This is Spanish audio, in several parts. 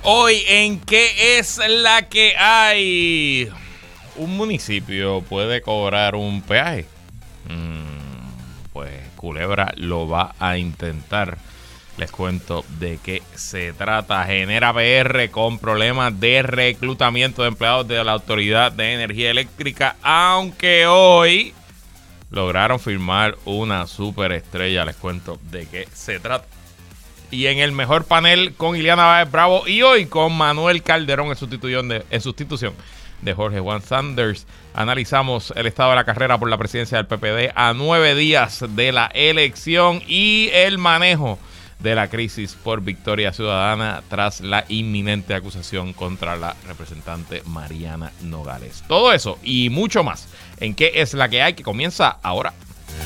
Hoy en ¿Qué es la que hay? ¿Un municipio puede cobrar un peaje? Pues Culebra lo va a intentar. Les cuento de qué se trata. Genera PR con problemas de reclutamiento de empleados de la Autoridad de Energía Eléctrica, aunque hoy lograron firmar una superestrella. Les cuento de qué se trata. Y en el mejor panel con Ileana Báez Bravo y hoy con Manuel Calderón en sustitución de Jorge Juan Sanders. Analizamos el estado de la carrera por la presidencia del PPD a 9 días de la elección y el manejo de la crisis por Victoria Ciudadana tras la inminente acusación contra la representante Mariana Nogales. Todo eso y mucho más en ¿Qué es la que hay? Que comienza ahora.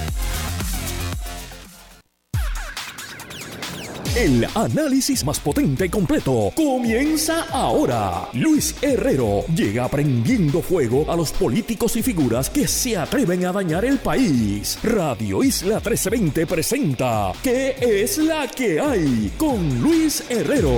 El análisis más potente y completo comienza ahora. Luis Herrero llega prendiendo fuego a los políticos y figuras que se atreven a dañar el país. Radio Isla 1320 presenta ¿Qué es la que hay? Con Luis Herrero.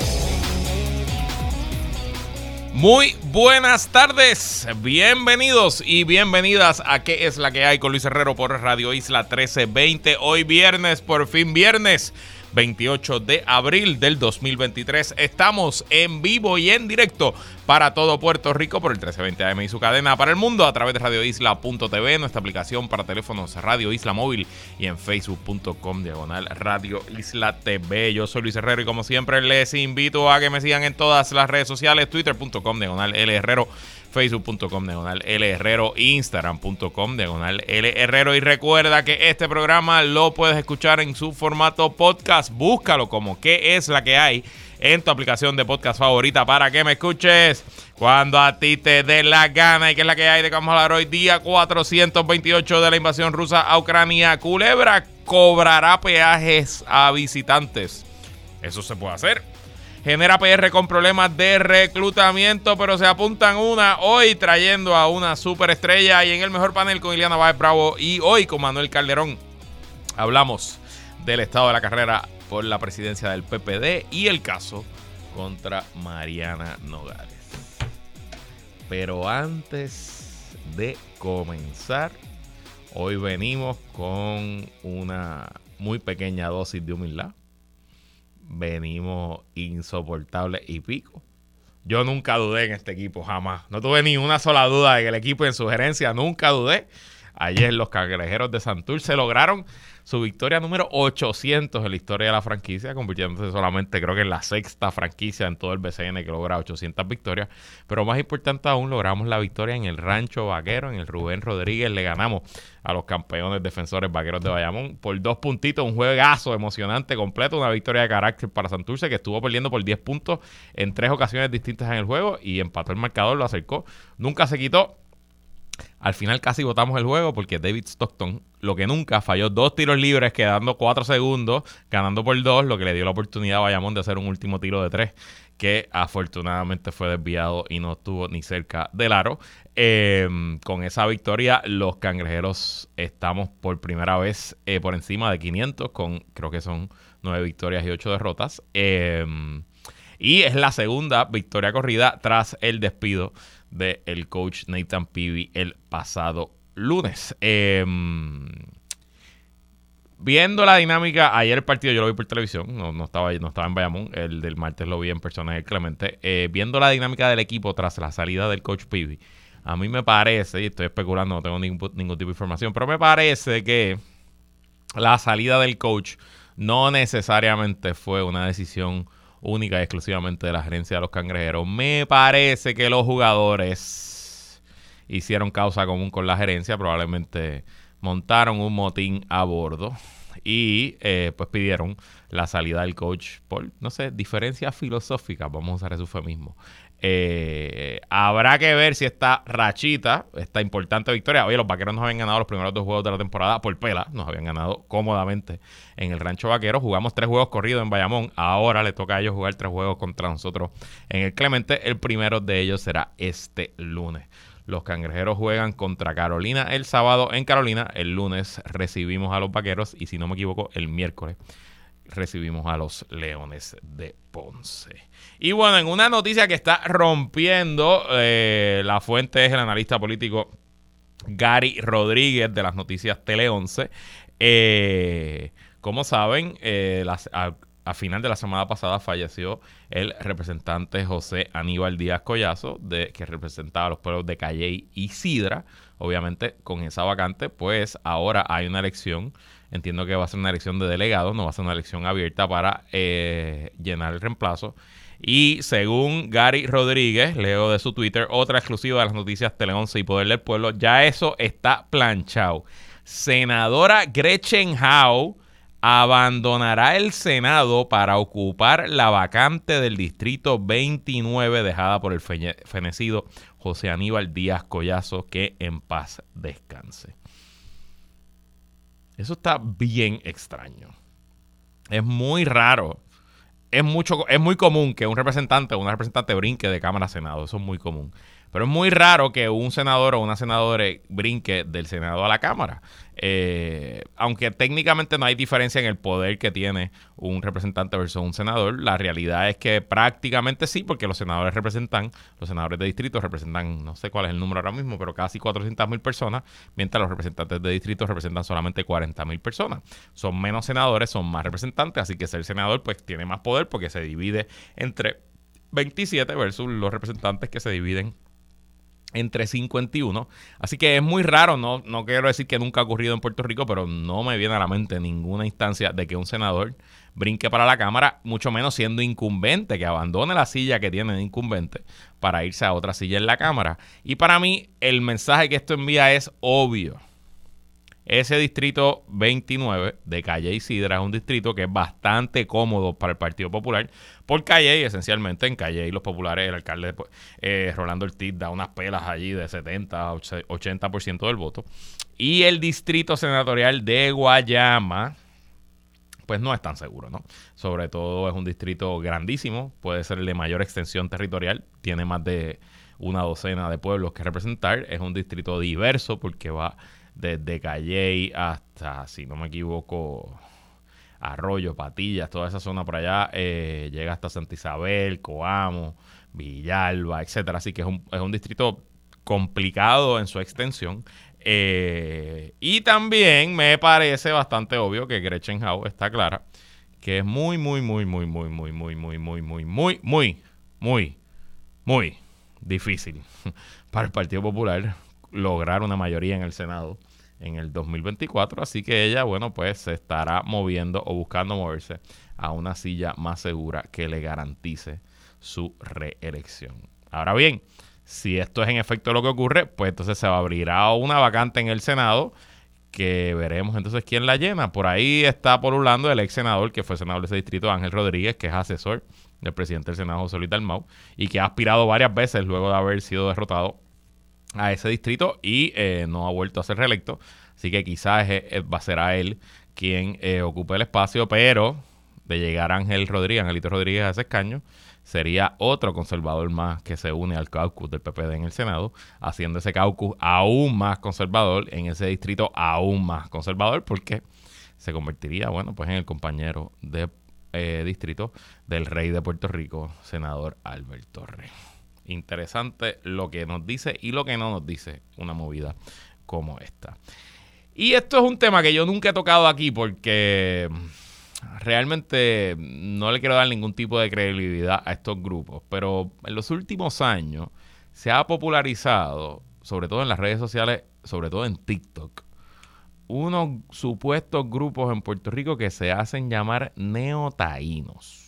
Muy buenas tardes, bienvenidos y bienvenidas a ¿Qué es la que hay? Con Luis Herrero por Radio Isla 1320. Hoy viernes, por fin viernes 28 de abril del 2023. Estamos en vivo y en directo para todo Puerto Rico por el 1320 AM y su cadena para el mundo a través de radioisla.tv, nuestra aplicación para teléfonos Radio Isla Móvil y en facebook.com/Radio Isla TV. Yo soy Luis Herrero y como siempre les invito a que me sigan en todas las redes sociales, twitter.com/LHerrero, facebook.com/LHerrero, instagram.com/LHerrero. Y recuerda que este programa lo puedes escuchar en su formato podcast. Búscalo como ¿Qué es la que hay? En tu aplicación de podcast favorita para que me escuches cuando a ti te dé la gana. ¿Y qué es la que hay? De que vamos a hablar hoy, día 428 de la invasión rusa a Ucrania. Culebra cobrará peajes a visitantes. Eso se puede hacer. Genera PR con problemas de reclutamiento, pero se apuntan una hoy trayendo a una superestrella. Y en el mejor panel con Ileana Báez Bravo y hoy con Manuel Calderón hablamos del estado de la carrera por la presidencia del PPD y el caso contra Mariana Nogales. Pero antes de comenzar, hoy venimos con una muy pequeña dosis de humildad. Venimos insoportables y pico. Yo nunca dudé en este equipo, jamás. No tuve ni una sola duda de que el equipo en su gerencia, nunca dudé. Ayer los Cangrejeros de Santurce lograron su victoria número 800 en la historia de la franquicia, convirtiéndose solamente, creo que en la sexta franquicia en todo el BCN que logra 800 victorias. Pero más importante aún, logramos la victoria en el Rancho Vaquero, en el Rubén Rodríguez. Le ganamos a los campeones defensores Vaqueros de Bayamón por 2 puntitos, un juegazo emocionante completo, una victoria de carácter para Santurce, que estuvo perdiendo por 10 puntos en 3 ocasiones distintas en el juego y empató el marcador, lo acercó, nunca se quitó. Al final casi botamos el juego porque David Stockton, lo que nunca, falló 2 tiros libres quedando 4 segundos, ganando por 2, lo que le dio la oportunidad a Bayamón de hacer un último tiro de 3 que afortunadamente fue desviado y no estuvo ni cerca del aro. Con esa victoria los Cangrejeros estamos por primera vez por encima de 500 con creo que son 9 victorias y 8 derrotas. Y es la segunda victoria corrida tras el despido del coach Nathan Peavy el pasado lunes. Viendo la dinámica, ayer el partido yo lo vi por televisión, no estaba en Bayamón, el del martes lo vi en persona en el Clemente. Viendo la dinámica del equipo tras la salida del coach Peavy, a mí me parece, y estoy especulando, no tengo ningún tipo de información, pero me parece que la salida del coach no necesariamente fue una decisión única y exclusivamente de la gerencia de los Cangrejeros. Me parece que los jugadores hicieron causa común con la gerencia, probablemente montaron un motín a bordo y pues pidieron la salida del coach por, no sé, diferencias filosóficas, vamos a usar ese eufemismo. Habrá que ver si esta rachita, esta importante victoria, oye, los Vaqueros nos habían ganado los primeros 2 juegos de la temporada por pela, nos habían ganado cómodamente en el Rancho Vaquero, jugamos 3 juegos corridos en Bayamón, ahora le toca a ellos jugar 3 juegos contra nosotros en el Clemente. El primero de ellos será este lunes. Los Cangrejeros juegan contra Carolina el sábado en Carolina. El lunes recibimos a los Vaqueros y, si no me equivoco, el miércoles recibimos a los Leones de Ponce. Y bueno, en una noticia que está rompiendo, la fuente es el analista político Gary Rodríguez de las noticias Tele 11. Como saben, a final de la semana pasada falleció el representante José Aníbal Díaz Collazo, que representaba a los pueblos de Calley y Sidra. Obviamente, con esa vacante, pues ahora hay una elección. Entiendo que va a ser una elección de delegados, no va a ser una elección abierta para llenar el reemplazo. Y según Gary Rodríguez, leo de su Twitter, otra exclusiva de las noticias Tele 11 y Poder del Pueblo, ya eso está planchado. Senadora Gretchen Howe abandonará el Senado para ocupar la vacante del Distrito 29 dejada por el fenecido José Aníbal Díaz Collazo, que en paz descanse. Eso está bien extraño. Es muy raro. Es muy común que un representante o una representante brinque de Cámara a Senado. Eso es muy común. Pero es muy raro que un senador o una senadora brinque del Senado a la Cámara. Aunque técnicamente no hay diferencia en el poder que tiene un representante versus un senador, la realidad es que prácticamente sí, porque los senadores de distrito representan, no sé cuál es el número ahora mismo, pero casi 400,000 personas, mientras los representantes de distrito representan solamente 40,000 personas. Son menos senadores, son más representantes, así que ser senador pues tiene más poder porque se divide entre 27 versus los representantes que se dividen entre 51. Así que es muy raro, no quiero decir que nunca ha ocurrido en Puerto Rico, pero no me viene a la mente ninguna instancia de que un senador brinque para la Cámara, mucho menos siendo incumbente, que abandone la silla que tiene de incumbente para irse a otra silla en la Cámara. Y para mí, el mensaje que esto envía es obvio. Ese distrito 29 de Calley y Sidra es un distrito que es bastante cómodo para el Partido Popular. Por Calley, esencialmente, en Calley los populares, el alcalde Rolando Ortiz da unas pelas allí de 70 a 80% del voto. Y el distrito senatorial de Guayama, pues no es tan seguro, ¿no? Sobre todo es un distrito grandísimo, puede ser el de mayor extensión territorial, tiene más de una docena de pueblos que representar. Es un distrito diverso porque va desde Calley hasta, si no me equivoco, Arroyo, Patillas, toda esa zona por allá, llega hasta Santa Isabel, Coamo, Villalba, etcétera. Así que es un distrito complicado en su extensión. Y también me parece bastante obvio que Gretchen Howe está clara que es muy difícil para el Partido Popular lograr una mayoría en el Senado en el 2024, así que ella, bueno, pues se estará moviendo o buscando moverse a una silla más segura que le garantice su reelección. Ahora bien, si esto es en efecto lo que ocurre, pues entonces se abrirá una vacante en el Senado que veremos entonces quién la llena. Por ahí está pululando el ex senador que fue senador de ese distrito, Ángel Rodríguez, que es asesor del presidente del Senado, José Luis Dalmau, y que ha aspirado varias veces luego de haber sido derrotado a ese distrito y no ha vuelto a ser reelecto, así que quizás será él quien ocupe el espacio, pero de llegar Angelito Rodríguez a ese escaño, sería otro conservador más que se une al caucus del PPD en el Senado, haciendo ese caucus aún más conservador, en ese distrito aún más conservador, porque se convertiría, bueno, pues en el compañero de distrito del rey de Puerto Rico, senador Albert Torres. Interesante lo que nos dice y lo que no nos dice una movida como esta. Y esto es un tema que yo nunca he tocado aquí porque realmente no le quiero dar ningún tipo de credibilidad a estos grupos, pero en los últimos años se ha popularizado, sobre todo en las redes sociales, sobre todo en TikTok, unos supuestos grupos en Puerto Rico que se hacen llamar neotaínos.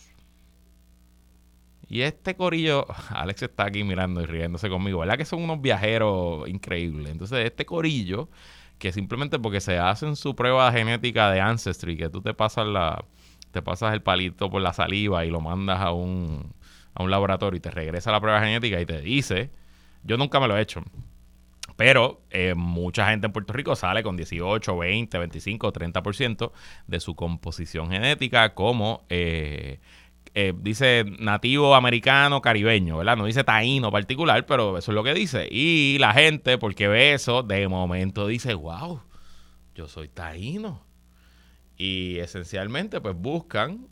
Y este corillo, Alex está aquí mirando y riéndose conmigo, ¿verdad que son unos viajeros increíbles? Entonces este corillo, que simplemente porque se hacen su prueba genética de Ancestry, que tú te pasas el palito por la saliva y lo mandas a un laboratorio y te regresa la prueba genética y te dice, yo nunca me lo he hecho, pero mucha gente en Puerto Rico sale con 18, 20, 25, 30% de su composición genética como dice nativo americano caribeño, ¿verdad? No dice taíno particular, pero eso es lo que dice. Y la gente, porque ve eso, de momento dice, wow, yo soy taíno. Y esencialmente pues buscan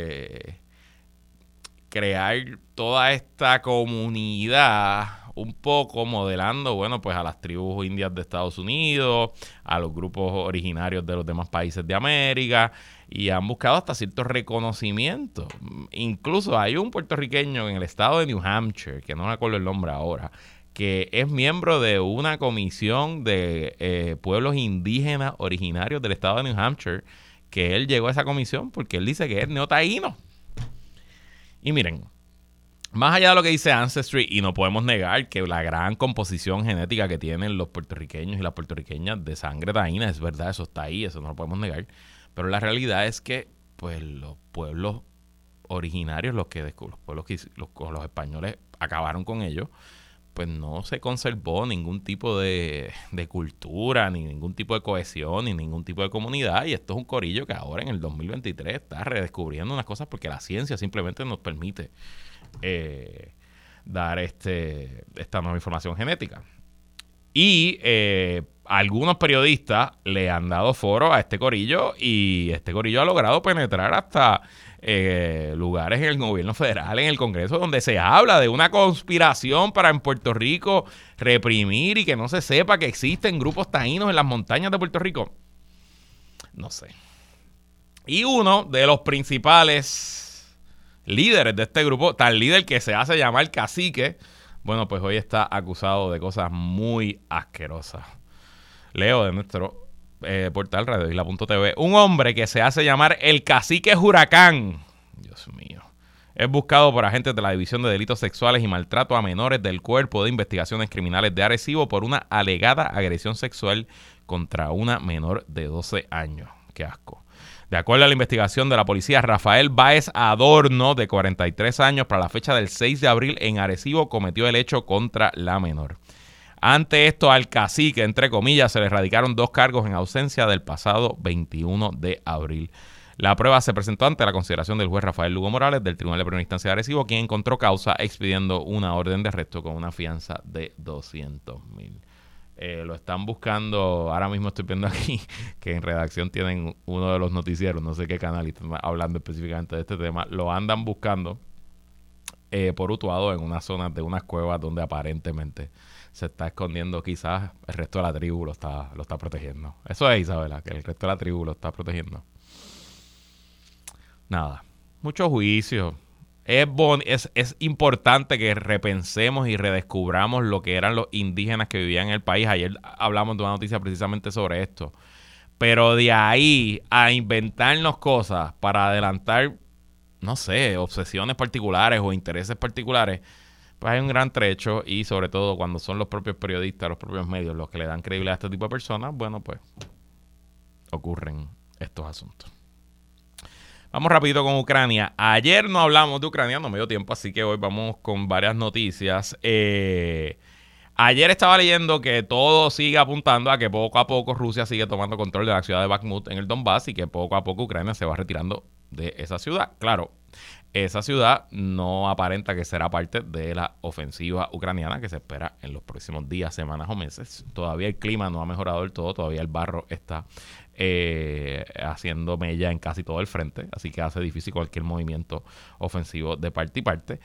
crear toda esta comunidad un poco modelando, bueno, pues a las tribus indias de Estados Unidos, a los grupos originarios de los demás países de América, y han buscado hasta ciertos reconocimientos. Incluso hay un puertorriqueño en el estado de New Hampshire, que no me acuerdo el nombre ahora, que es miembro de una comisión de pueblos indígenas originarios del estado de New Hampshire, que él llegó a esa comisión porque él dice que es neotaíno. Y miren, más allá de lo que dice Ancestry, y no podemos negar que la gran composición genética que tienen los puertorriqueños y las puertorriqueñas de sangre taína, es verdad, eso está ahí, eso no lo podemos negar. Pero la realidad es que pues los pueblos originarios, los pueblos que los españoles acabaron con ellos, pues no se conservó ningún tipo de cultura, ni ningún tipo de cohesión, ni ningún tipo de comunidad. Y esto es un corillo que ahora en el 2023 está redescubriendo unas cosas porque la ciencia simplemente nos permite dar esta nueva información genética. Y algunos periodistas le han dado foro a este corillo, y este corillo ha logrado penetrar hasta lugares en el gobierno federal, en el Congreso, donde se habla de una conspiración para en Puerto Rico reprimir y que no se sepa que existen grupos taínos en las montañas de Puerto Rico. No sé. Y uno de los principales líderes de este grupo, tal líder que se hace llamar Cacique, bueno, pues hoy está acusado de cosas muy asquerosas. Leo de nuestro portal radioisla.tv. Un hombre que se hace llamar el Cacique Huracán, Dios mío, es buscado por agentes de la División de Delitos Sexuales y Maltrato a Menores del Cuerpo de Investigaciones Criminales de Arecibo por una alegada agresión sexual contra una menor de 12 años. Qué asco. De acuerdo a la investigación de la policía, Rafael Báez Adorno, de 43 años, para la fecha del 6 de abril en Arecibo, cometió el hecho contra la menor. Ante esto, al cacique, entre comillas, se le radicaron 2 cargos en ausencia del pasado 21 de abril. La prueba se presentó ante la consideración del juez Rafael Lugo Morales del Tribunal de Primera Instancia de Arecibo, quien encontró causa expidiendo una orden de arresto con una fianza de $200,000. Lo están buscando, ahora mismo estoy viendo aquí que en redacción tienen uno de los noticieros, no sé qué canal, y están hablando específicamente de este tema. Lo andan buscando por Utuado, en una zona de unas cuevas donde aparentemente se está escondiendo. Quizás el resto de la tribu lo está protegiendo. Eso es, Isabela, que el resto de la tribu lo está protegiendo. Nada, mucho juicio. Es importante que repensemos y redescubramos lo que eran los indígenas que vivían en el país. Ayer hablamos de una noticia precisamente sobre esto. Pero de ahí a inventarnos cosas para adelantar, no sé, obsesiones particulares o intereses particulares, pues hay un gran trecho. Y sobre todo cuando son los propios periodistas, los propios medios los que le dan credibilidad a este tipo de personas, bueno, pues ocurren estos asuntos. Vamos rapidito con Ucrania. Ayer no hablamos de Ucrania, no me dio tiempo, así que hoy vamos con varias noticias. Ayer estaba leyendo que todo sigue apuntando a que poco a poco Rusia sigue tomando control de la ciudad de Bakhmut en el Donbass y que poco a poco Ucrania se va retirando de esa ciudad. Claro, esa ciudad no aparenta que será parte de la ofensiva ucraniana que se espera en los próximos días, semanas o meses. Todavía el clima no ha mejorado del todo, todavía el barro está haciendo mella en casi todo el frente, así que hace difícil cualquier movimiento ofensivo de parte y parte.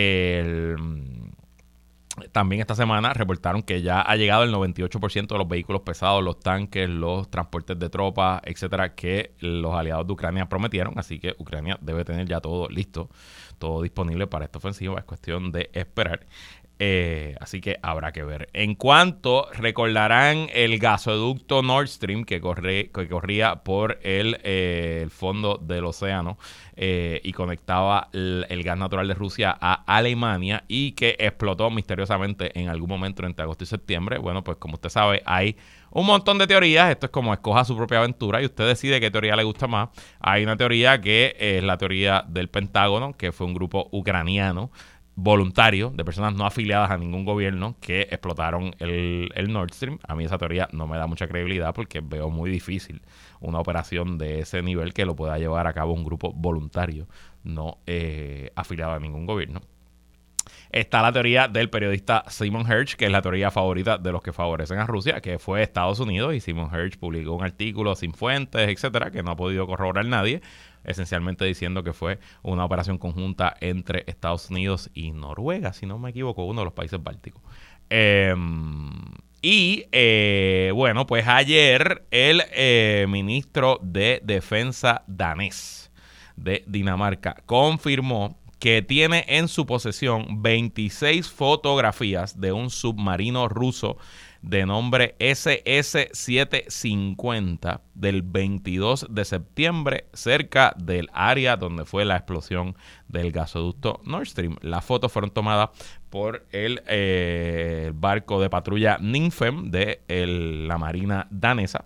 También esta semana reportaron que ya ha llegado el 98% de los vehículos pesados, los tanques, los transportes de tropas, etcétera, que los aliados de Ucrania prometieron. Así que Ucrania debe tener ya todo listo, todo disponible para esta ofensiva. Es cuestión de esperar. Así que habrá que ver. En cuanto recordarán el gasoducto Nord Stream que corría por el fondo del océano y conectaba el gas natural de Rusia a Alemania y que explotó misteriosamente en algún momento entre agosto y septiembre. Bueno, pues como usted sabe, hay un montón de teorías. Esto es como escoja su propia aventura y usted decide qué teoría le gusta más. Hay una teoría que es la teoría del Pentágono, que fue un grupo ucraniano voluntario, de personas no afiliadas a ningún gobierno, que explotaron el Nord Stream. A mí esa teoría no me da mucha credibilidad porque veo muy difícil una operación de ese nivel que lo pueda llevar a cabo un grupo voluntario no afiliado a ningún gobierno. Está la teoría del periodista Simon Hersh, que es la teoría favorita de los que favorecen a Rusia, que fue Estados Unidos, y Simon Hersh publicó un artículo sin fuentes, etcétera, que no ha podido corroborar nadie, esencialmente diciendo que fue una operación conjunta entre Estados Unidos y Noruega, si no me equivoco, uno de los países bálticos. Bueno, pues ayer el ministro de Defensa danés de Dinamarca confirmó que tiene en su posesión 26 fotografías de un submarino ruso de nombre SS-750 del 22 de septiembre cerca del área donde fue la explosión del gasoducto Nord Stream. Las fotos fueron tomadas por el barco de patrulla Nymfen de la Marina danesa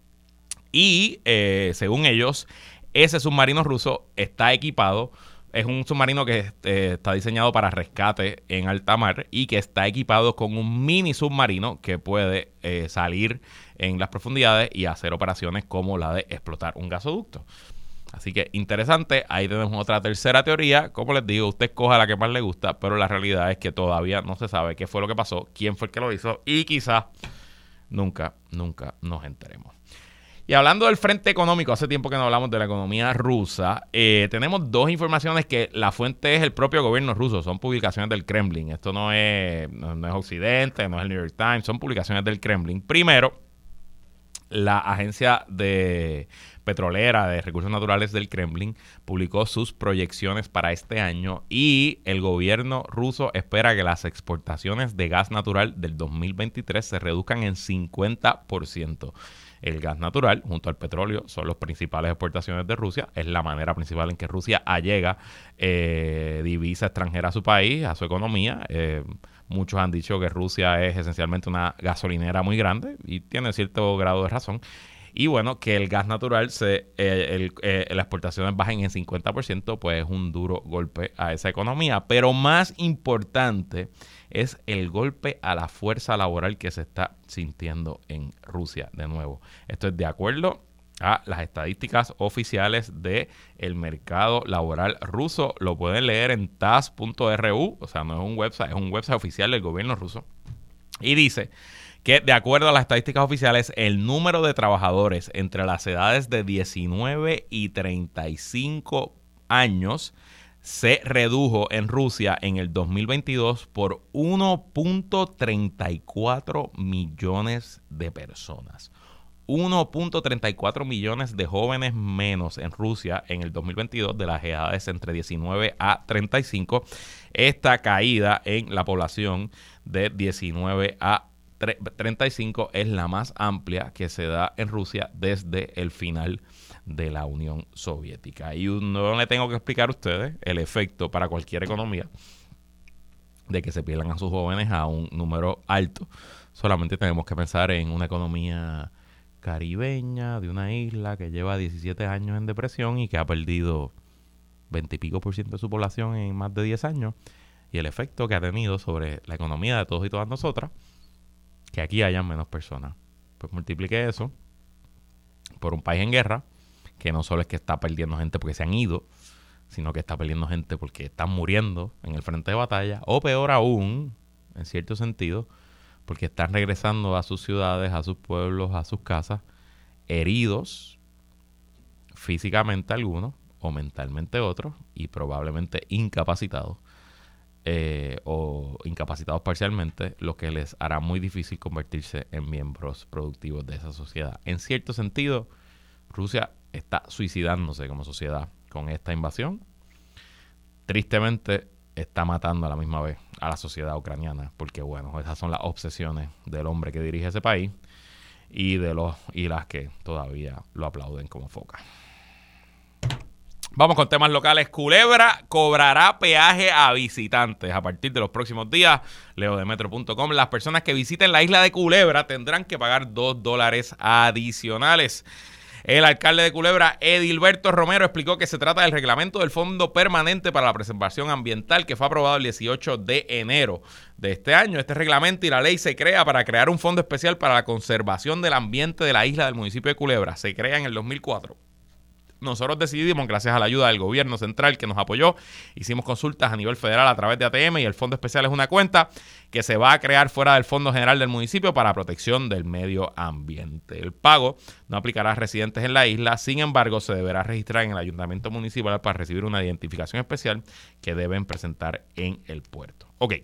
y según ellos, ese submarino ruso está equipado. Es un submarino que está diseñado para rescate en alta mar y que está equipado con un mini submarino que puede salir en las profundidades y hacer operaciones como la de explotar un gasoducto. Así que interesante. Ahí tenemos otra tercera teoría. Como les digo, usted escoja la que más le gusta, pero la realidad es que todavía no se sabe qué fue lo que pasó, quién fue el que lo hizo y quizás nunca nos enteremos. Y hablando del frente económico, hace tiempo que no hablamos de la economía rusa, tenemos dos informaciones que la fuente es el propio gobierno ruso, son publicaciones del Kremlin. Esto no es Occidente, no es el New York Times, son publicaciones del Kremlin. Primero, la agencia petrolera de recursos naturales del Kremlin publicó sus proyecciones para este año y el gobierno ruso espera que las exportaciones de gas natural del 2023 se reduzcan en 50%. El gas natural, junto al petróleo, son las principales exportaciones de Rusia. Es la manera principal en que Rusia allega divisa extranjera a su país, a su economía. Muchos han dicho que Rusia es esencialmente una gasolinera muy grande y tiene cierto grado de razón. Y bueno, que el gas natural, las exportaciones bajen en 50%, pues es un duro golpe a esa economía. Pero más importante es el golpe a la fuerza laboral que se está sintiendo en Rusia de nuevo. Esto es de acuerdo a las estadísticas oficiales del mercado laboral ruso. Lo pueden leer en tas.ru, o sea, no es un website, es un website oficial del gobierno ruso. Y dice que de acuerdo a las estadísticas oficiales, el número de trabajadores entre las edades de 19 y 35 años se redujo en Rusia en el 2022 por 1.34 millones de personas. 1.34 millones de jóvenes menos en Rusia en el 2022 de las edades entre 19 a 35. Esta caída en la población de 19 a 35 es la más amplia que se da en Rusia desde el final de la Unión Soviética. Y no le tengo que explicar a ustedes el efecto para cualquier economía de que se pierdan a sus jóvenes a un número alto. Solamente tenemos que pensar en una economía caribeña de una isla que lleva 17 años en depresión y que ha perdido 20 y pico % de su población en más de 10 años y el efecto que ha tenido sobre la economía de todos y todas nosotras, que aquí hayan menos personas. Pues multiplique eso por un país en guerra, que no solo es que está perdiendo gente porque se han ido, sino que está perdiendo gente porque están muriendo en el frente de batalla, o peor aún, en cierto sentido, porque están regresando a sus ciudades, a sus pueblos, a sus casas, heridos físicamente algunos, o mentalmente otros, y probablemente incapacitados, o incapacitados parcialmente, lo que les hará muy difícil convertirse en miembros productivos de esa sociedad. En cierto sentido, Rusia está suicidándose como sociedad con esta invasión. Tristemente, está matando a la misma vez a la sociedad ucraniana, porque bueno, esas son las obsesiones del hombre que dirige ese país y las que todavía lo aplauden como foca. Vamos con temas locales. Culebra cobrará peaje a visitantes a partir de los próximos días. Leo de Metro.com. Las personas que visiten la isla de Culebra tendrán que pagar $2 adicionales. El alcalde de Culebra, Edilberto Romero, explicó que se trata del reglamento del Fondo Permanente para la Preservación Ambiental que fue aprobado el 18 de enero de este año. Este reglamento y la ley se crea para crear un fondo especial para la conservación del ambiente de la isla del municipio de Culebra. Se crea en el 2004. Nosotros decidimos, gracias a la ayuda del gobierno central que nos apoyó, hicimos consultas a nivel federal a través de ATM y el Fondo Especial es una cuenta que se va a crear fuera del Fondo General del municipio para protección del medio ambiente. El pago no aplicará a residentes en la isla, sin embargo, se deberá registrar en el ayuntamiento municipal para recibir una identificación especial que deben presentar en el puerto. Ok.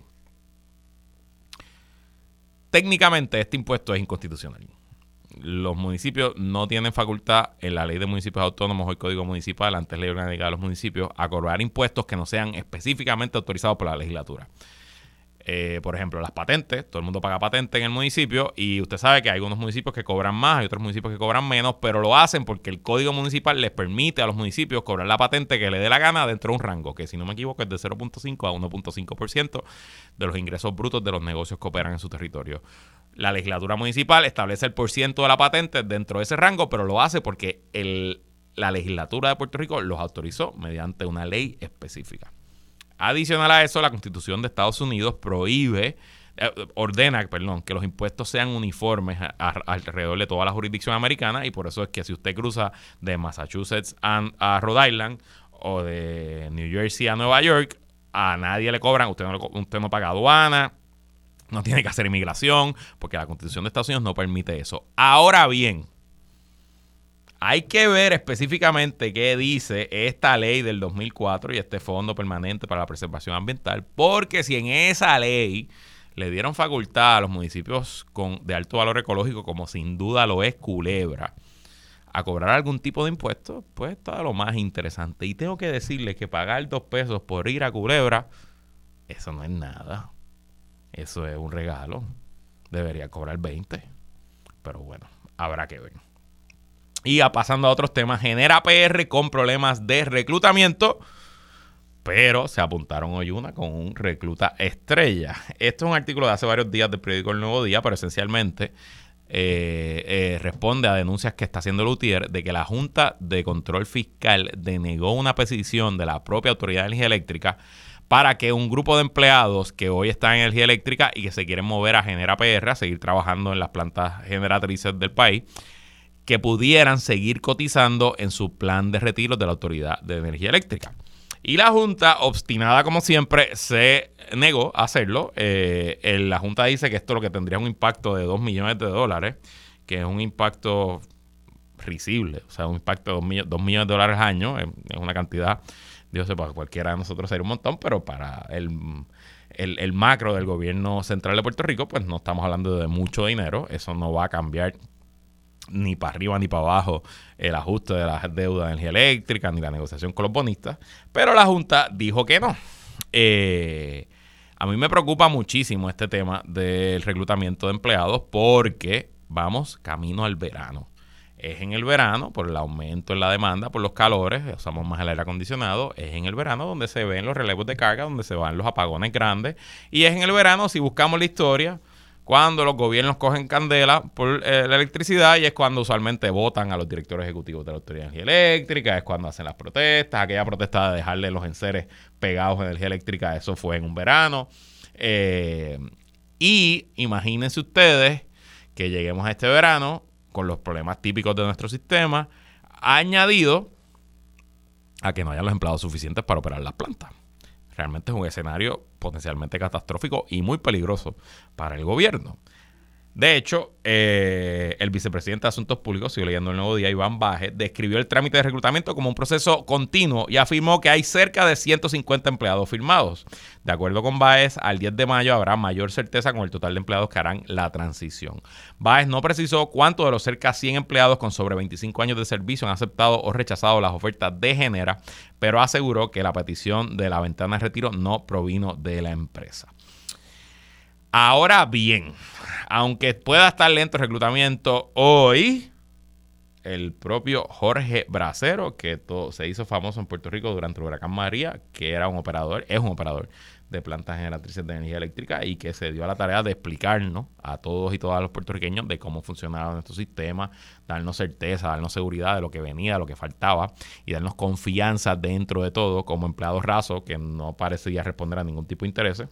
Técnicamente, este impuesto es inconstitucional. Los municipios no tienen facultad en la ley de municipios autónomos o el código municipal, antes ley orgánica de los municipios, a cobrar impuestos que no sean específicamente autorizados por la legislatura. Por ejemplo, las patentes, todo el mundo paga patente en el municipio y usted sabe que hay algunos municipios que cobran más, hay otros municipios que cobran menos, pero lo hacen porque el código municipal les permite a los municipios cobrar la patente que le dé la gana dentro de un rango, que si no me equivoco es de 0.5 a 1.5% de los ingresos brutos de los negocios que operan en su territorio. La legislatura municipal establece el porciento de la patente dentro de ese rango, pero lo hace porque la legislatura de Puerto Rico los autorizó mediante una ley específica. Adicional a eso, la Constitución de Estados Unidos ordena que los impuestos sean uniformes alrededor de toda la jurisdicción americana y por eso es que si usted cruza de Massachusetts a Rhode Island o de New Jersey a Nueva York, a nadie le cobran, usted no paga aduana, no tiene que hacer inmigración, porque la Constitución de Estados Unidos no permite eso. Ahora bien, hay que ver específicamente qué dice esta ley del 2004 y este Fondo Permanente para la Preservación Ambiental, porque si en esa ley le dieron facultad a los municipios de alto valor ecológico, como sin duda lo es Culebra, a cobrar algún tipo de impuesto, pues está lo más interesante. Y tengo que decirles que pagar $2 por ir a Culebra, eso no es nada. Eso es un regalo. Debería cobrar 20. Pero bueno, habrá que ver. Y pasando a otros temas, genera PR con problemas de reclutamiento, pero se apuntaron hoy con un recluta estrella. Esto es un artículo de hace varios días del periódico El Nuevo Día, pero esencialmente responde a denuncias que está haciendo Lutier de que la Junta de Control Fiscal denegó una petición de la propia Autoridad de Energía Eléctrica para que un grupo de empleados que hoy están en energía eléctrica y que se quieren mover a Genera PR, a seguir trabajando en las plantas generatrices del país, que pudieran seguir cotizando en su plan de retiro de la Autoridad de Energía Eléctrica. Y la Junta, obstinada como siempre, se negó a hacerlo. La Junta dice que esto lo que tendría un impacto de $2 millones, que es un impacto risible, o sea, un impacto de $2 millones al año, es una cantidad, Dios sé, para cualquiera de nosotros sería un montón, pero para el macro del gobierno central de Puerto Rico, pues no estamos hablando de mucho dinero, eso no va a cambiar ni para arriba ni para abajo el ajuste de las deudas de energía eléctrica ni la negociación con los bonistas, pero la Junta dijo que no. A mí me preocupa muchísimo este tema del reclutamiento de empleados porque vamos camino al verano. Es en el verano, por el aumento en la demanda, por los calores, usamos más el aire acondicionado, es en el verano donde se ven los relevos de carga, donde se van los apagones grandes, y es en el verano, si buscamos la historia, cuando los gobiernos cogen candela por la electricidad y es cuando usualmente votan a los directores ejecutivos de la Autoridad de Energía Eléctrica, es cuando hacen las protestas, aquella protesta de dejarle los enseres pegados a energía eléctrica, eso fue en un verano. Y imagínense ustedes que lleguemos a este verano con los problemas típicos de nuestro sistema, añadido a que no haya los empleados suficientes para operar las plantas. Realmente es un escenario potencialmente catastrófico y muy peligroso para el gobierno. De hecho, el vicepresidente de Asuntos Públicos, sigo leyendo El Nuevo Día, Iván Baje, describió el trámite de reclutamiento como un proceso continuo y afirmó que hay cerca de 150 empleados firmados. De acuerdo con Baez, al 10 de mayo habrá mayor certeza con el total de empleados que harán la transición. Baez no precisó cuántos de los cerca de 100 empleados con sobre 25 años de servicio han aceptado o rechazado las ofertas de Genera, pero aseguró que la petición de la ventana de retiro no provino de la empresa. Ahora bien, aunque pueda estar lento el reclutamiento hoy, el propio Jorge Bracero, que se hizo famoso en Puerto Rico durante el huracán María, que es un operador de plantas generatrices de energía eléctrica y que se dio a la tarea de explicarnos a todos y todas los puertorriqueños de cómo funcionaba nuestro sistema, darnos certeza, darnos seguridad de lo que venía, de lo que faltaba y darnos confianza dentro de todo como empleado raso que no parecía responder a ningún tipo de intereses.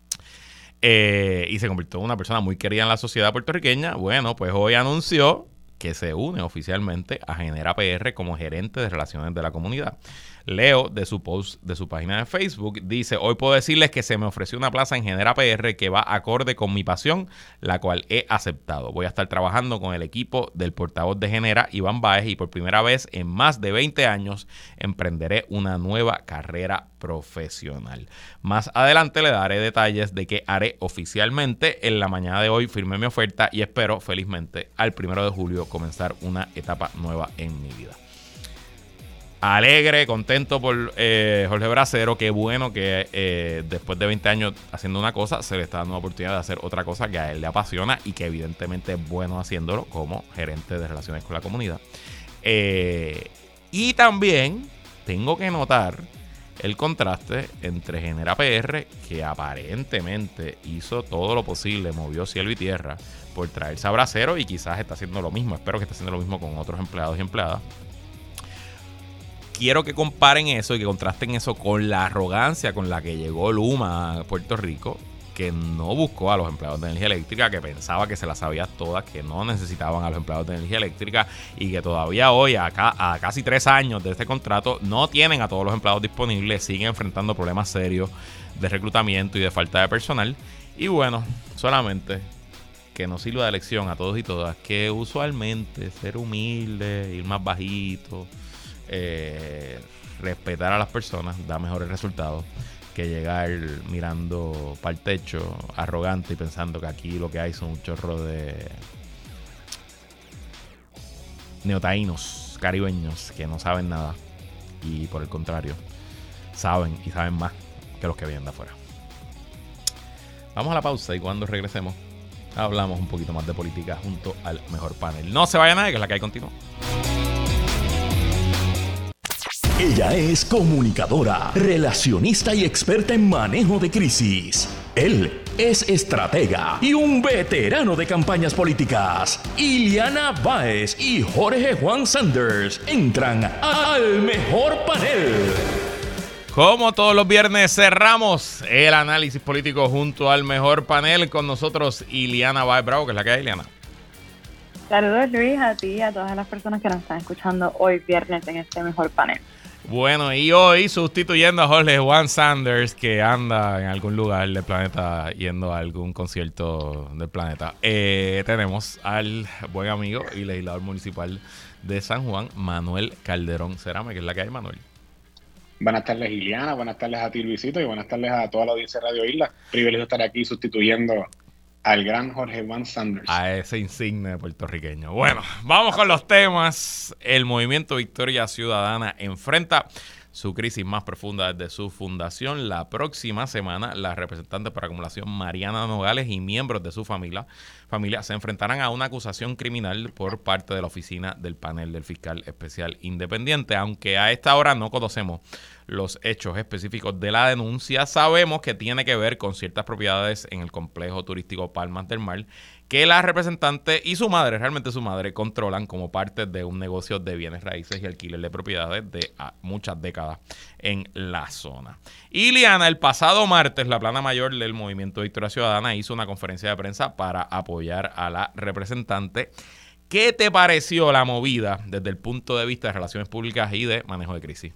Y se convirtió en una persona muy querida en la sociedad puertorriqueña. Bueno, pues hoy anunció que se une oficialmente a Genera PR como gerente de relaciones de la comunidad. Leo de su post de su página de Facebook, dice: hoy puedo decirles que se me ofreció una plaza en Genera PR que va acorde con mi pasión, la cual he aceptado. Voy a estar trabajando con el equipo del portavoz de Genera, Iván Báez, y por primera vez en más de 20 años emprenderé una nueva carrera profesional. Más adelante le daré detalles de qué haré oficialmente. En la mañana de hoy firmé mi oferta y espero felizmente al 1 de julio comenzar una etapa nueva en mi vida. Alegre, contento por Jorge Bracero. Qué bueno que después de 20 años haciendo una cosa, se le está dando una oportunidad de hacer otra cosa que a él le apasiona y que evidentemente es bueno haciéndolo como gerente de relaciones con la comunidad. Y también tengo que notar el contraste entre Genera PR, que aparentemente hizo todo lo posible, movió cielo y tierra por traerse a Bracero, y quizás está haciendo lo mismo. Espero que esté haciendo lo mismo con otros empleados y empleadas. Quiero que comparen eso y que contrasten eso con la arrogancia con la que llegó Luma a Puerto Rico, que no buscó a los empleados de energía eléctrica, que pensaba que se las sabía todas, que no necesitaban a los empleados de energía eléctrica, y que todavía hoy, a casi 3 años de este contrato, no tienen a todos los empleados disponibles, siguen enfrentando problemas serios de reclutamiento y de falta de personal. Y bueno, solamente que nos sirva de lección a todos y todas que usualmente ser humilde, ir más bajito, respetar a las personas da mejores resultados que llegar mirando para el techo arrogante y pensando que aquí lo que hay son un chorro de neotaínos caribeños que no saben nada, y por el contrario saben y saben más que los que vienen de afuera. Vamos a la pausa y cuando regresemos hablamos un poquito más de política junto al mejor panel. No se vaya nadie, que es la que hay continúa. Ella es comunicadora, relacionista y experta en manejo de crisis. Él es estratega y un veterano de campañas políticas. Ileana Báez y Jorge Juan Sanders entran al mejor panel. Como todos los viernes, cerramos el análisis político junto al mejor panel. Con nosotros Ileana Báez Bravo, que es la que hay, Ileana. Saludos, Luis, a ti y a todas las personas que nos están escuchando hoy viernes en este mejor panel. Bueno, y hoy sustituyendo a Jorge Juan Sanders, que anda en algún lugar del planeta yendo a algún concierto del planeta, tenemos al buen amigo y legislador municipal de San Juan, Manuel Calderón Cerame, que es la que hay, Manuel. Buenas tardes, Ileana, buenas tardes a ti, Luisito, y buenas tardes a toda la audiencia de Radio Isla. Privilegio estar aquí sustituyendo al gran Jorge Juan Sanders. A ese insigne puertorriqueño. Bueno, vamos con los temas. El Movimiento Victoria Ciudadana enfrenta su crisis más profunda desde su fundación. La próxima semana, la representante por acumulación Mariana Nogales y miembros de su familia se enfrentarán a una acusación criminal por parte de la oficina del panel del fiscal especial independiente. Aunque a esta hora no conocemos los hechos específicos de la denuncia, sabemos que tiene que ver con ciertas propiedades en el complejo turístico Palmas del Mar que la representante y su madre, realmente su madre, controlan como parte de un negocio de bienes raíces y alquiler de propiedades de muchas décadas en la zona. Ileana, el pasado martes, la plana mayor del Movimiento Victoria Ciudadana hizo una conferencia de prensa para apoyar a la representante. ¿Qué te pareció la movida desde el punto de vista de relaciones públicas y de manejo de crisis?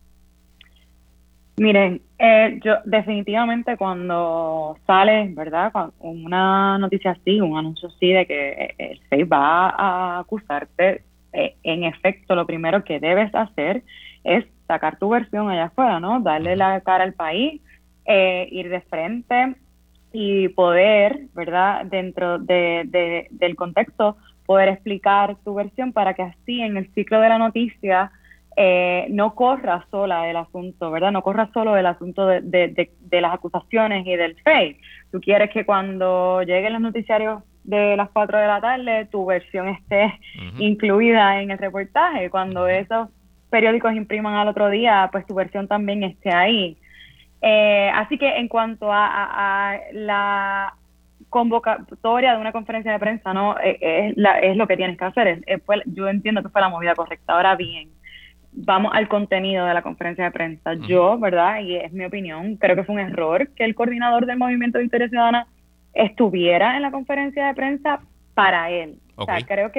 Miren, yo definitivamente cuando sale, ¿verdad?, una noticia así, un anuncio así de que el FEI va a acusarte, en efecto, lo primero que debes hacer es sacar tu versión allá afuera, ¿no? Darle la cara al país, ir de frente y poder, ¿verdad?, dentro del contexto, poder explicar tu versión para que así en el ciclo de la noticia no corra sola el asunto, ¿verdad? No corra solo el asunto de las acusaciones y del FEI. Tú quieres que cuando lleguen los noticiarios de las 4 de la tarde, tu versión esté incluida en el reportaje. Cuando esos periódicos impriman al otro día, pues tu versión también esté ahí. Así que en cuanto a la convocatoria de una conferencia de prensa, no es lo que tienes que hacer. Yo entiendo que fue la movida correcta. Ahora bien, vamos al contenido de la conferencia de prensa. Yo, ¿verdad?, y es mi opinión, creo que fue un error que el coordinador del Movimiento Victoria Ciudadana estuviera en la conferencia de prensa para él. Okay. O sea, creo que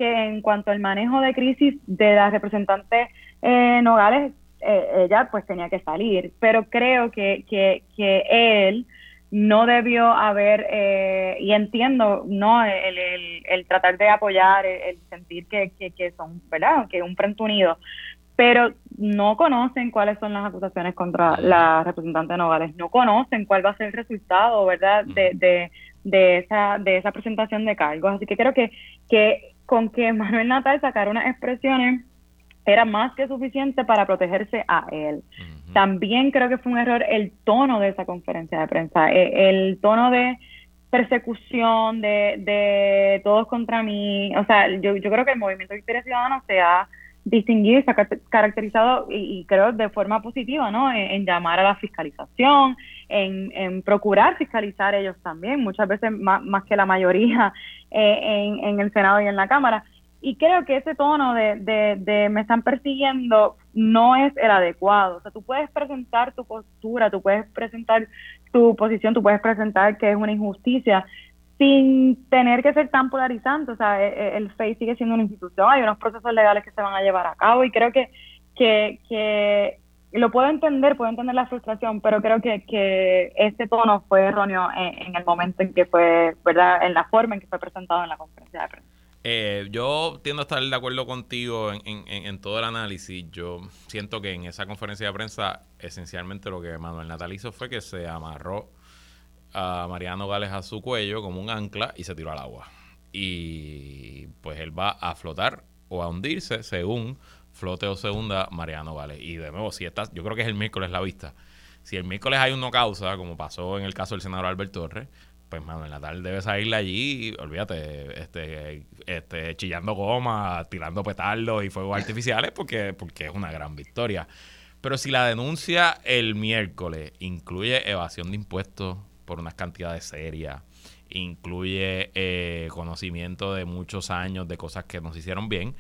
en cuanto al manejo de crisis de la representante Nogales, ella pues tenía que salir, pero creo que él no debió haber, y entiendo, ¿no? El tratar de apoyar, el sentir que son, ¿verdad? Que un frente unido, pero no conocen cuáles son las acusaciones contra la representante Nogales, no conocen cuál va a ser el resultado, ¿verdad? De esa presentación de cargos. Así que creo que con que Manuel Natal sacara unas expresiones era más que suficiente para protegerse a él. También creo que fue un error el tono de esa conferencia de prensa, el tono de persecución, de todos contra mí. O sea, yo creo que el Movimiento Victoria Ciudadana se ha distinguido y se ha caracterizado, y creo de forma positiva, ¿no? En llamar a la fiscalización, en procurar fiscalizar ellos también, muchas veces más que la mayoría en el Senado y en la Cámara. Y creo que ese tono de me están persiguiendo no es el adecuado. O sea, tú puedes presentar tu postura, tú puedes presentar tu posición, tú puedes presentar que es una injusticia sin tener que ser tan polarizante. O sea, el FEI sigue siendo una institución, hay unos procesos legales que se van a llevar a cabo, y creo que lo puedo entender la frustración, pero creo que ese tono fue erróneo en el momento en que fue, ¿verdad? En la forma en que fue presentado en la conferencia de prensa. Yo tiendo a estar de acuerdo contigo en todo el análisis. Yo siento que en esa conferencia de prensa esencialmente lo que Manuel Natal hizo fue que se amarró a Mariana Nogales a su cuello como un ancla y se tiró al agua. Y pues él va a flotar o a hundirse según flote o se hunda Mariana Nogales. Y de nuevo, yo creo que es el miércoles la vista. Si el miércoles hay un no causa, como pasó en el caso del senador Albert Torres, pues Manuel Natal debe salirle allí, olvídate, chillando goma, tirando petardos y fuegos artificiales, porque es una gran victoria. Pero si la denuncia el miércoles incluye evasión de impuestos por unas cantidades serias, incluye conocimiento de muchos años de cosas que nos hicieron bien,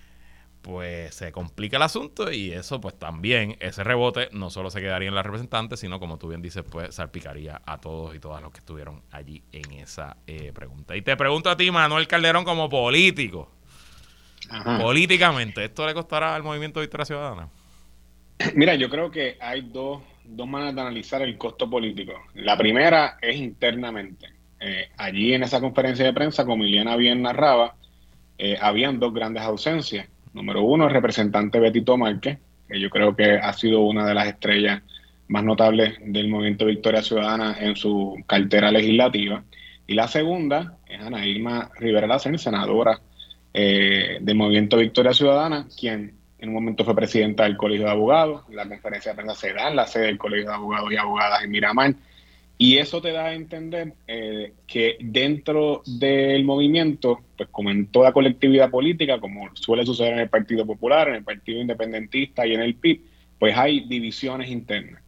pues se complica el asunto, y eso pues también, ese rebote no solo se quedaría en la representante, sino como tú bien dices, pues salpicaría a todos y todas los que estuvieron allí en esa pregunta. Y te pregunto a ti, Manuel Calderón, como político, políticamente, ¿esto le costará al Movimiento Victoria Ciudadana? Mira, yo creo que hay dos maneras de analizar el costo político. La primera es internamente. Allí en esa conferencia de prensa, como Ileana bien narraba, habían dos grandes ausencias. Número uno, el representante Betito Márquez, que yo creo que ha sido una de las estrellas más notables del Movimiento Victoria Ciudadana en su cartera legislativa. Y la segunda es Ana Irma Rivera Lacén, senadora del Movimiento Victoria Ciudadana, quien en un momento fue presidenta del Colegio de Abogados. La conferencia de prensa se da en la sede del Colegio de Abogados y Abogadas en Miramar. Y eso te da a entender que dentro del movimiento, pues como en toda colectividad política, como suele suceder en el Partido Popular, en el Partido Independentista y en el PIB, pues hay divisiones internas.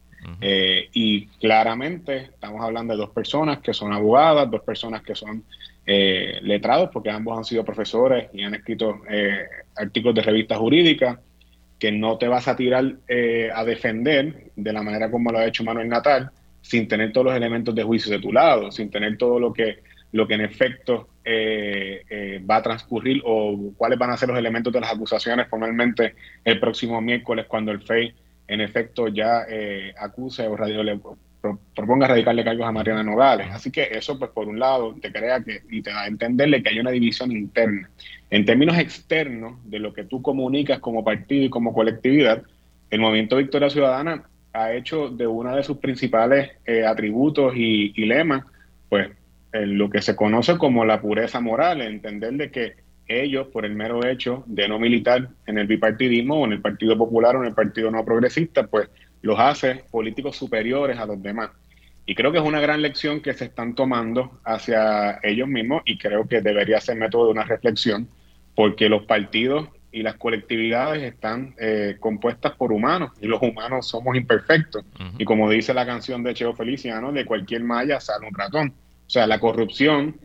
Y claramente estamos hablando de dos personas que son abogadas, dos personas que son letrados, porque ambos han sido profesores y han escrito artículos de revistas jurídicas, que no te vas a tirar a defender de la manera como lo ha hecho Manuel Natal, sin tener todos los elementos de juicio de tu lado, sin tener todo lo que en efecto va a transcurrir, o cuáles van a ser los elementos de las acusaciones formalmente el próximo miércoles, cuando el FEI en efecto ya acuse o proponga radicarle cargos a Mariana Nogales. Así que eso, pues por un lado, te crea y te da a entenderle que hay una división interna. En términos externos de lo que tú comunicas como partido y como colectividad, el Movimiento Victoria Ciudadana ha hecho de uno de sus principales atributos y lemas, pues lo que se conoce como la pureza moral, entender de que ellos, por el mero hecho de no militar en el bipartidismo o en el Partido Popular o en el Partido No Progresista, pues los hace políticos superiores a los demás. Y creo que es una gran lección que se están tomando hacia ellos mismos, y creo que debería ser método de una reflexión, porque los partidos y las colectividades están compuestas por humanos, y los humanos somos imperfectos. Y como dice la canción de Cheo Feliciano, de cualquier malla sale un ratón. O sea, la corrupción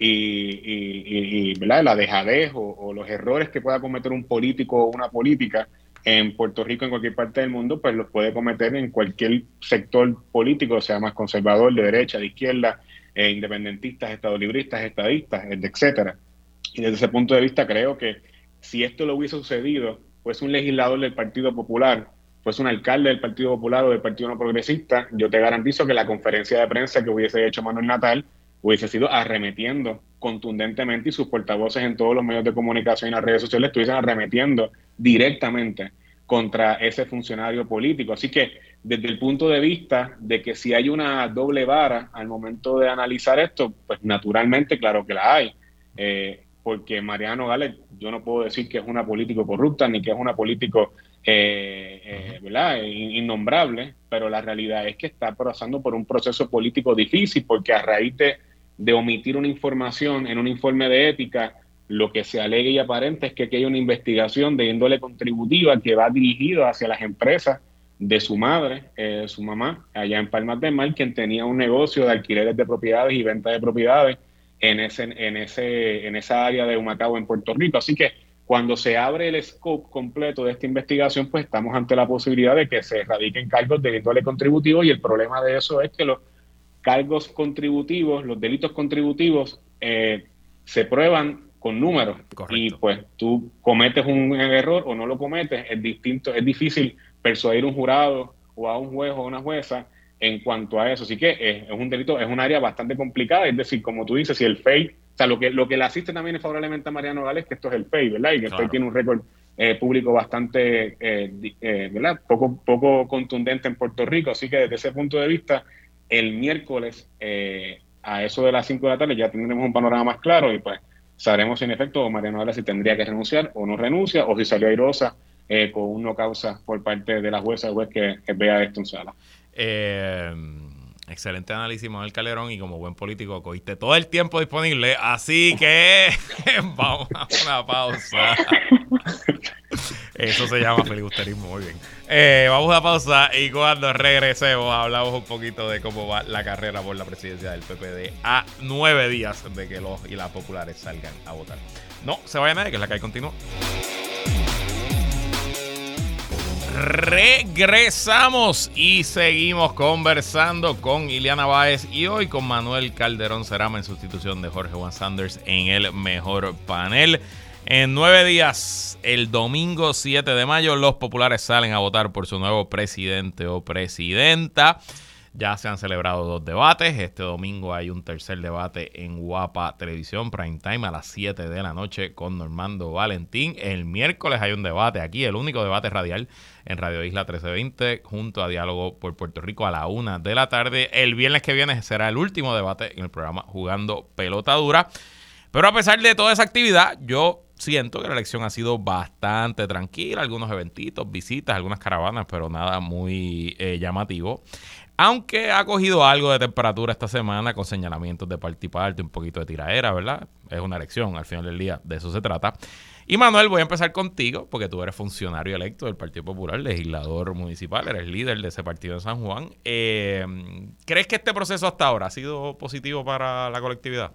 y ¿verdad? La dejadez o los errores que pueda cometer un político o una política en Puerto Rico, en cualquier parte del mundo, pues los puede cometer en cualquier sector político, sea más conservador, de derecha, de izquierda, independentistas, estadolibristas, estadistas, etcétera. Y desde ese punto de vista creo que si esto lo hubiese sucedido, pues un legislador del Partido Popular, pues un alcalde del Partido Popular o del Partido No Progresista, yo te garantizo que la conferencia de prensa que hubiese hecho Manuel Natal hubiese sido arremetiendo contundentemente, y sus portavoces en todos los medios de comunicación y las redes sociales estuviesen arremetiendo directamente contra ese funcionario político. Así que desde el punto de vista de que si hay una doble vara al momento de analizar esto, pues naturalmente claro que la hay. Porque Mariano Nogales, yo no puedo decir que es una político corrupta ni que es una político ¿verdad? Innombrable, pero la realidad es que está pasando por un proceso político difícil, porque a raíz de omitir una información en un informe de ética, lo que se alega y aparenta es que aquí hay una investigación de índole contributiva que va dirigido hacia las empresas de su madre, su mamá, allá en Palmas del Mar, quien tenía un negocio de alquileres de propiedades y venta de propiedades en esa área de Humacao, en Puerto Rico. Así que cuando se abre el scope completo de esta investigación, pues estamos ante la posibilidad de que se radiquen cargos de índole contributivo, y el problema de eso es que los cargos contributivos, los delitos contributivos, se prueban con números. Correcto. Y pues tú cometes un error o no lo cometes, es difícil persuadir a un jurado o a un juez o a una jueza en cuanto a eso. Así que es un delito, es un área bastante complicada. Es decir, como tú dices, si el FEI, o sea, lo que le asiste también es favorablemente a Mariano Nogales, que esto es el FEI, ¿verdad? Y que claro, el FEI tiene un récord público bastante, ¿verdad? Poco contundente en Puerto Rico. Así que desde ese punto de vista, el miércoles a eso de las 5 de la tarde ya tendremos un panorama más claro, y pues sabremos si en efecto Mariano Nogales si tendría que renunciar o no renuncia, o si salió airosa con un no causa por parte de la jueza o juez que vea esto en sala. Excelente análisis, Manuel Calderón, y como buen político cogiste todo el tiempo disponible, así que vamos a una pausa. Eso se llama filibusterismo, muy bien. Vamos a pausa, y cuando regresemos hablamos un poquito de cómo va la carrera por la presidencia del PPD a 9 días de que los y las populares salgan a votar. No se vayan nadie, que es la que hay continúa. Regresamos y seguimos conversando con Ileana Báez y hoy con Manuel Calderón Cerama en sustitución de Jorge Juan Sanders en el mejor panel. En 9 días, el domingo 7 de mayo, los populares salen a votar por su nuevo presidente o presidenta. Ya se han celebrado 2 debates. Este domingo hay un tercer debate en Guapa Televisión Prime Time a las 7 de la noche con Normando Valentín. El miércoles hay un debate aquí, el único debate radial en Radio Isla 1320, junto a Diálogo por Puerto Rico a la 1 de la tarde. El viernes que viene será el último debate en el programa Jugando Pelota Dura. Pero a pesar de toda esa actividad, yo siento que la elección ha sido bastante tranquila. Algunos eventitos, visitas, algunas caravanas, pero nada muy llamativo. Aunque ha cogido algo de temperatura esta semana con señalamientos de parte y parte, un poquito de tiraera, ¿verdad? Es una elección, al final del día, de eso se trata. Y Manuel, voy a empezar contigo, porque tú eres funcionario electo del Partido Popular, legislador municipal, eres líder de ese partido en San Juan. ¿Crees que este proceso hasta ahora ha sido positivo para la colectividad?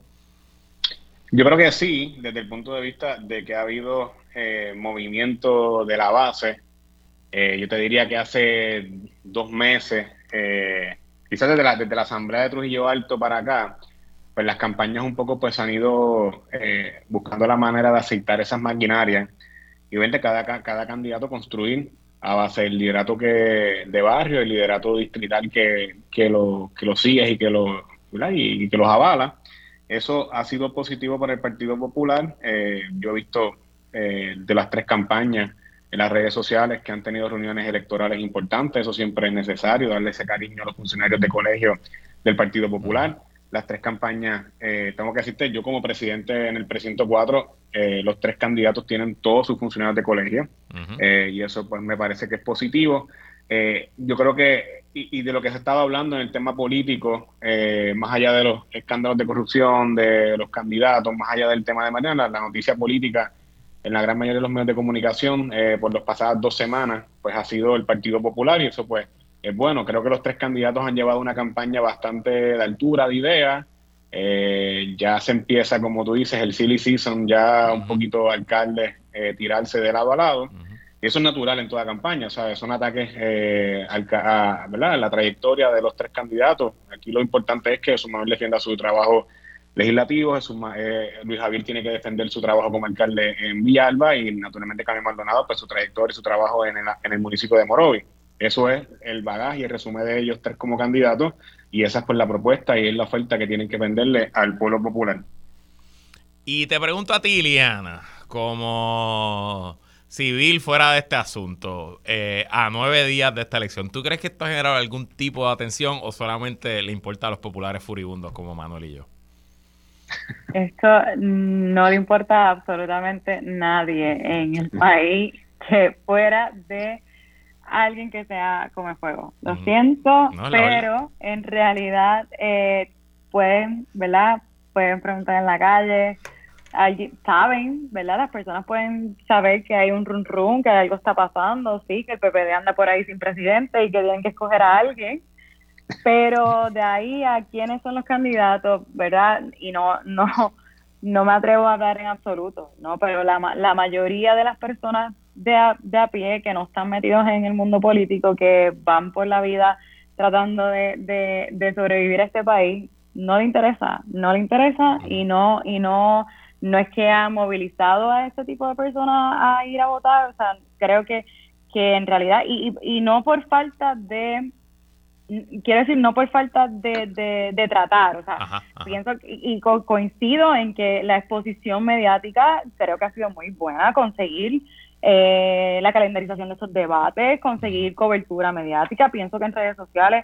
Yo creo que sí, desde el punto de vista de que ha habido movimiento de la base. Yo te diría que hace 2 meses, quizás desde la Asamblea de Trujillo Alto para acá, pues las campañas un poco pues han ido buscando la manera de aceitar esas maquinarias y obviamente cada candidato construir a base del liderato de barrio, el liderato distrital que lo sigue y que los avala. Eso ha sido positivo para el Partido Popular. Yo he visto de las 3 campañas en las redes sociales que han tenido reuniones electorales importantes. Eso siempre es necesario, darle ese cariño a los funcionarios de colegio del Partido Popular. Las 3 campañas, tengo que decirte, yo como presidente en el precinto 4, los 3 candidatos tienen todos sus funcionarios de colegio, y eso pues me parece que es positivo. Yo creo que, y de lo que se estaba hablando en el tema político, más allá de los escándalos de corrupción de los candidatos, más allá del tema de Mariana, la noticia política en la gran mayoría de los medios de comunicación por las pasadas 2 semanas, pues ha sido el Partido Popular, y eso pues es bueno. Creo que los 3 candidatos han llevado una campaña bastante de altura de ideas. Ya se empieza, como tú dices, el silly season, ya un poquito alcaldes tirarse de lado a lado. Y eso es natural en toda campaña, ¿sabes? Son ataques ¿verdad? La trayectoria de los 3 candidatos. Aquí lo importante es que Manuel defienda su trabajo legislativos. Luis Javier tiene que defender su trabajo como alcalde en Villalba y naturalmente Carmen Maldonado, pues su trayectoria y su trabajo en el municipio de Morovis. Eso es el bagaje y el resumen de ellos tres como candidatos, y esa es pues la propuesta y es la oferta que tienen que venderle al pueblo popular. Y te pregunto a ti, Liliana, como civil fuera de este asunto, a 9 días de esta elección, ¿tú crees que esto ha generado algún tipo de atención o solamente le importa a los populares furibundos como Manuel y yo? Esto no le importa a absolutamente nadie en el país que fuera de alguien que sea come fuego. Lo siento, no, pero en realidad pueden, ¿verdad? Pueden preguntar en la calle, saben, ¿verdad? Las personas pueden saber que hay un run run, que algo está pasando, sí, que el PPD anda por ahí sin presidente y que tienen que escoger a alguien, pero de ahí a quiénes son los candidatos, ¿verdad? Y no me atrevo a hablar en absoluto, ¿no? Pero la mayoría de las personas de a pie que no están metidos en el mundo político, que van por la vida tratando de sobrevivir a este país, no le interesa y no es que ha movilizado a este tipo de personas a ir a votar. O sea, creo que en realidad, y no por falta de, quiero decir, no por falta de tratar, o sea, pienso y coincido en que la exposición mediática creo que ha sido muy buena, conseguir la calendarización de esos debates, conseguir cobertura mediática. Pienso que en redes sociales,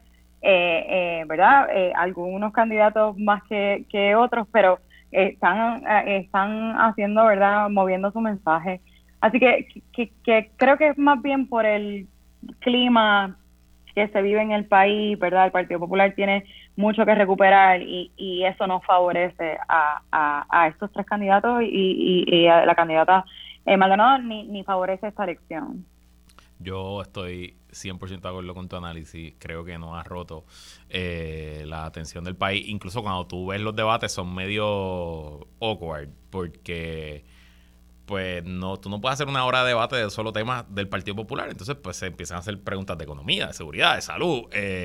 ¿verdad? Algunos candidatos más que otros, pero están haciendo, ¿verdad? Moviendo su mensaje. Así que creo que es más bien por el clima que se vive en el país, ¿verdad? El Partido Popular tiene mucho que recuperar y eso no favorece a estos tres candidatos y a la candidata Maldonado, ni favorece esta elección. Yo estoy 100% de acuerdo con tu análisis. Creo que no ha roto la atención del país. Incluso cuando tú ves los debates son medio awkward porque pues tú no puedes hacer una hora de debate de solo temas del Partido Popular. Entonces pues se empiezan a hacer preguntas de economía, de seguridad, de salud.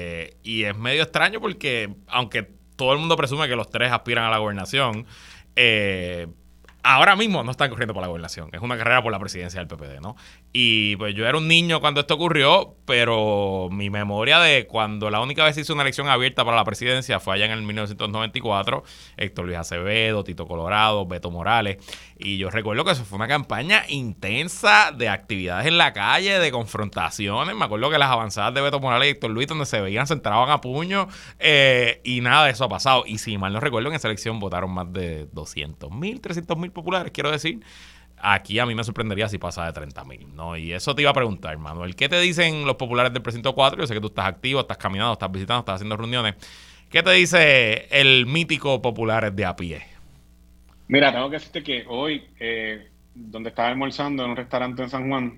Y es medio extraño porque aunque todo el mundo presume que los tres aspiran a la gobernación, ahora mismo no están corriendo por la gobernación. Es una carrera por la presidencia del PPD, ¿no? Y pues yo era un niño cuando esto ocurrió, pero mi memoria de cuando la única vez hice una elección abierta para la presidencia fue allá en el 1994. Héctor Luis Acevedo, Tito Colorado, Beto Morales. Y yo recuerdo que eso fue una campaña intensa de actividades en la calle, de confrontaciones. Me acuerdo que las avanzadas de Beto Morales y Héctor Luis, donde se veían, se entraban a puño, y nada de eso ha pasado. Y si mal no recuerdo, en esa elección votaron más de 200,000, 300,000 populares, quiero decir. Aquí a mí me sorprendería si pasa de 30,000, ¿no? Y eso te iba a preguntar, Manuel. ¿Qué te dicen los populares del precinto 4? Yo sé que tú estás activo, estás caminando, estás visitando, estás haciendo reuniones. ¿Qué te dice el mítico populares de a pie? Mira, tengo que decirte que hoy, donde estaba almorzando en un restaurante en San Juan,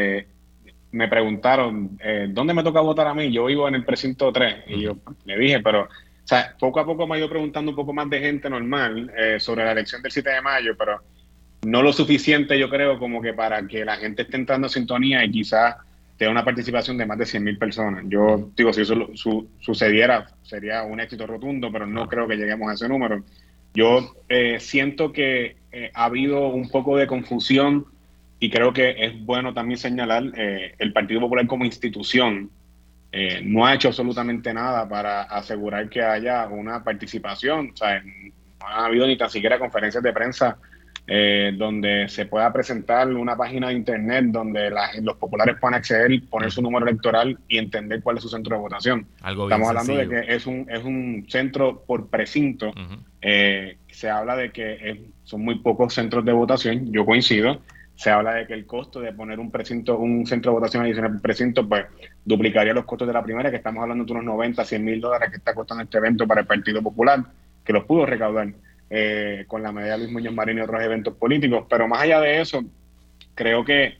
me preguntaron, ¿dónde me toca votar a mí? Yo vivo en el precinto 3. Y yo le dije, pero, o sea, poco a poco me ha ido preguntando un poco más de gente normal sobre la elección del 7 de mayo, pero no lo suficiente, yo creo, como que para que la gente esté entrando en sintonía y quizás tenga una participación de más de 100,000 personas. Yo digo, si eso sucediera, sería un éxito rotundo, pero no creo que lleguemos a ese número. Yo siento que ha habido un poco de confusión y creo que es bueno también señalar el Partido Popular como institución no ha hecho absolutamente nada para asegurar que haya una participación. O sea, no ha habido ni tan siquiera conferencias de prensa donde se pueda presentar una página de internet donde los populares puedan acceder y poner su número electoral y entender cuál es su centro de votación. Estamos hablando de que es un centro por precinto. Se habla de que son muy pocos centros de votación. Yo coincido. Se habla de que el costo de poner un centro de votación adicional por precinto, pues duplicaría los costos de la primera, que estamos hablando de unos 90, 100 mil dólares que está costando este evento para el Partido Popular, que los pudo recaudar con la medida de Luis Muñoz Marín y otros eventos políticos. Pero más allá de eso, creo que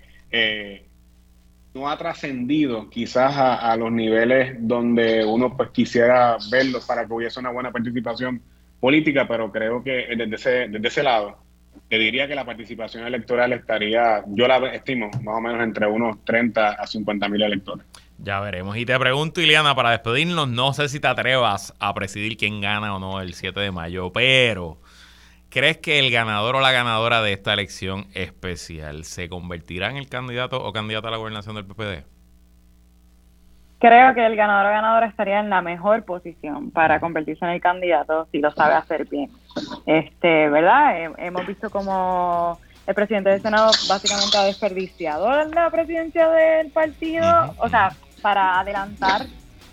no ha trascendido quizás a los niveles donde uno pues quisiera verlo para que hubiese una buena participación política, pero creo que desde ese lado te diría que la participación electoral estaría, yo la estimo más o menos entre unos 30 a 50,000 electores. Ya veremos. Y te pregunto, Ileana, para despedirnos, no sé si te atrevas a presidir quién gana o no el 7 de mayo, pero ¿crees que el ganador o la ganadora de esta elección especial se convertirá en el candidato o candidata a la gobernación del PPD? Creo que el ganador o ganadora estaría en la mejor posición para convertirse en el candidato si lo sabe hacer bien. ¿Verdad? Hemos visto como el presidente del Senado básicamente ha desperdiciado la presidencia del partido, o sea, para adelantar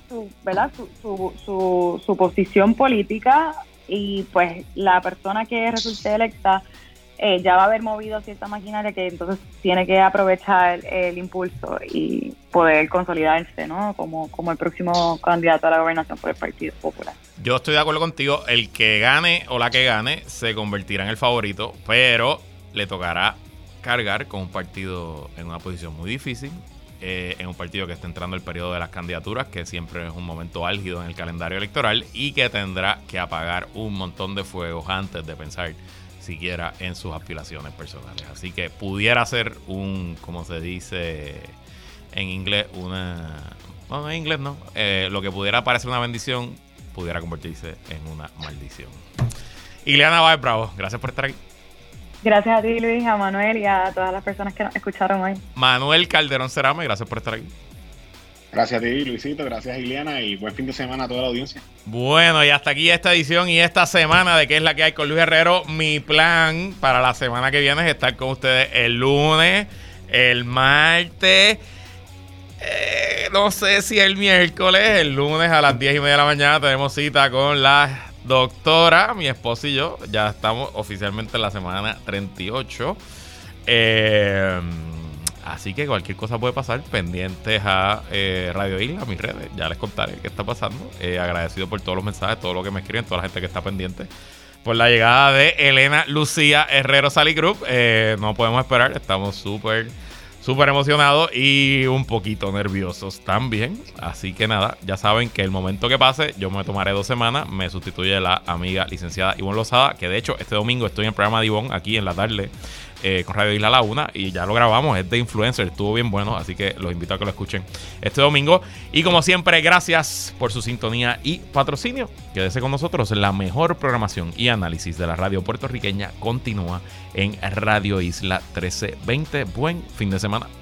su posición política, y pues la persona que resulte electa ya va a haber movido cierta maquinaria que entonces tiene que aprovechar el impulso y poder consolidarse, ¿no? Como el próximo candidato a la gobernación por el Partido Popular. Yo estoy de acuerdo contigo. El que gane o la que gane se convertirá en el favorito, pero le tocará cargar con un partido en una posición muy difícil, en un partido que está entrando el periodo de las candidaturas, que siempre es un momento álgido en el calendario electoral, y que tendrá que apagar un montón de fuegos antes de pensar siquiera en sus aspiraciones personales. Así que pudiera ser como se dice en inglés, no, en inglés no, lo que pudiera parecer una bendición pudiera convertirse en una maldición. Ileana Báez Bravo, gracias por estar aquí. Gracias a ti, Luis, a Manuel y a todas las personas que nos escucharon hoy. Manuel Calderón Cerame, gracias por estar aquí. Gracias a ti, Luisito, gracias Ileana, y buen fin de semana a toda la audiencia. Bueno, y hasta aquí esta edición y esta semana de ¿Qué es la que hay con Luis Herrero? Mi plan para la semana que viene es estar con ustedes el lunes, el martes, no sé si el miércoles. El lunes a las 10:30 de la mañana tenemos cita con la doctora, mi esposa y yo. Ya estamos oficialmente en la semana 38. Así que cualquier cosa puede pasar. Pendientes a Radio Isla, mis redes. Ya les contaré qué está pasando. Agradecido por todos los mensajes, todo lo que me escriben, toda la gente que está pendiente por la llegada de Elena Lucía Herrero Saligroup. No podemos esperar. Estamos súper emocionados y un poquito nerviosos también. Así que nada, ya saben que el momento que pase, yo me tomaré 2 semanas. Me sustituye la amiga licenciada Ivonne Lozada, que de hecho este domingo estoy en el programa de Ivonne aquí en la tarde con Radio Isla La Una, y ya lo grabamos, es de Influencer, estuvo bien bueno, así que los invito a que lo escuchen este domingo. Y como siempre, gracias por su sintonía y patrocinio. Quédese con nosotros, la mejor programación y análisis de la radio puertorriqueña continúa en Radio Isla 1320. Buen fin de semana.